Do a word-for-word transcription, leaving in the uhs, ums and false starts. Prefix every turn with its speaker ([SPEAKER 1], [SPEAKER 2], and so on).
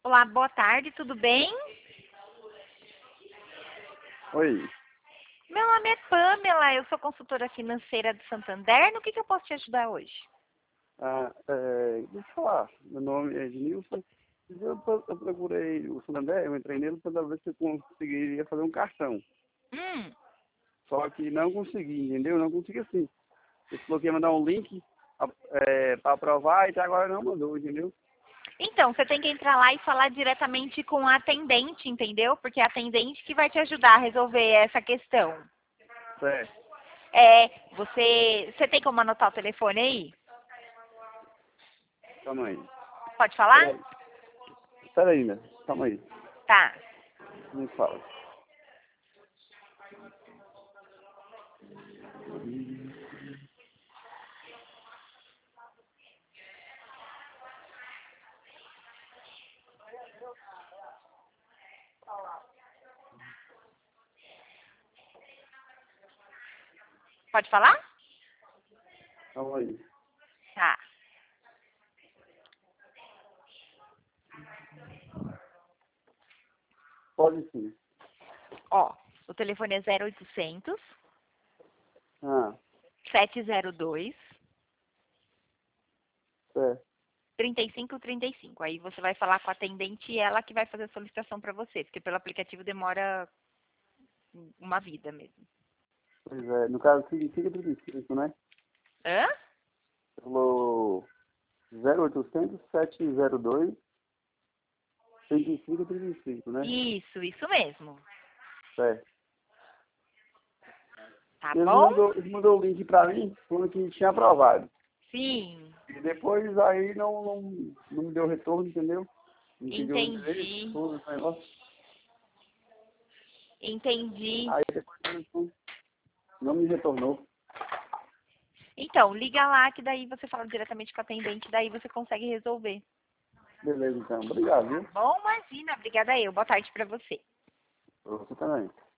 [SPEAKER 1] Olá, boa tarde, tudo bem?
[SPEAKER 2] Oi.
[SPEAKER 1] Meu nome é Pamela, eu sou consultora financeira do Santander. No que, que eu posso te ajudar hoje?
[SPEAKER 2] Ah, é, deixa eu falar. Meu nome é Ednilson. Eu, pro- eu procurei o Santander, eu entrei nele para ver se eu conseguiria fazer um cartão.
[SPEAKER 1] Hum,
[SPEAKER 2] Só que não consegui, entendeu? Não consegui assim. Ele falou que ia mandar um link é, para aprovar e até agora não mandou, entendeu?
[SPEAKER 1] Então, você tem que entrar lá e falar diretamente com a atendente, entendeu? Porque é a atendente que vai te ajudar a resolver essa questão.
[SPEAKER 2] Certo.
[SPEAKER 1] É, você, você tem como anotar o telefone aí?
[SPEAKER 2] Calma aí.
[SPEAKER 1] Pode falar?
[SPEAKER 2] Peraí. Espera aí, né? Calma aí.
[SPEAKER 1] Tá.
[SPEAKER 2] Não fala.
[SPEAKER 1] Pode falar?
[SPEAKER 2] Calma aí.
[SPEAKER 1] Tá.
[SPEAKER 2] Pode sim.
[SPEAKER 1] Ó, o telefone é zero oitocentos,
[SPEAKER 2] Ah,
[SPEAKER 1] sete zero dois,
[SPEAKER 2] certo.
[SPEAKER 1] trinta e cinco trinta e cinco. Aí você vai falar com a atendente e ela que vai fazer a solicitação para você, porque pelo aplicativo demora uma vida mesmo.
[SPEAKER 2] Pois é, no caso, fica trinta e cinco, né?
[SPEAKER 1] Hã?
[SPEAKER 2] Falou zero oitocentos, sete zero dois, trinta e cinco trinta e cinco, né?
[SPEAKER 1] Isso, isso mesmo.
[SPEAKER 2] Certo.
[SPEAKER 1] Tá
[SPEAKER 2] Ele
[SPEAKER 1] bom?
[SPEAKER 2] mandou, ele mandou o link pra mim, falando que tinha aprovado.
[SPEAKER 1] Sim,
[SPEAKER 2] E depois aí não, não, não me deu retorno, entendeu? Não pediu o endereço,
[SPEAKER 1] entendi.
[SPEAKER 2] todo esse negócio.
[SPEAKER 1] Entendi.
[SPEAKER 2] Aí depois não, não me retornou.
[SPEAKER 1] Então, liga lá que daí você fala diretamente com a atendente, daí você consegue resolver.
[SPEAKER 2] Beleza, então. Obrigado,
[SPEAKER 1] Tá
[SPEAKER 2] viu?
[SPEAKER 1] bom? Imagina. Obrigada eu. Boa tarde para você.
[SPEAKER 2] Pra você também.